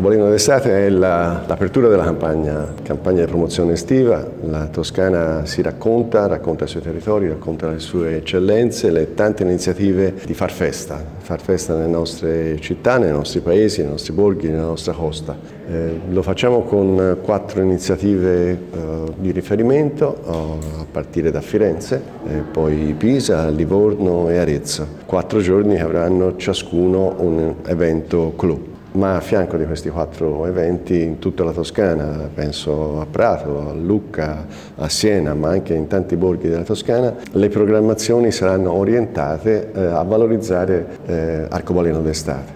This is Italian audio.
Arcobaleno d'estate è l'apertura della campagna di promozione estiva. La Toscana si racconta i suoi territori, racconta le sue eccellenze, le tante iniziative di far festa nelle nostre città, nei nostri paesi, nei nostri borghi, nella nostra costa. Lo facciamo con 4 iniziative di riferimento, a partire da Firenze, poi Pisa, Livorno e Arezzo. 4 giorni che avranno ciascuno un evento clou. Ma a fianco di questi 4 eventi in tutta la Toscana, penso a Prato, a Lucca, a Siena, ma anche in tanti borghi della Toscana, le programmazioni saranno orientate a valorizzare Arcobaleno d'estate.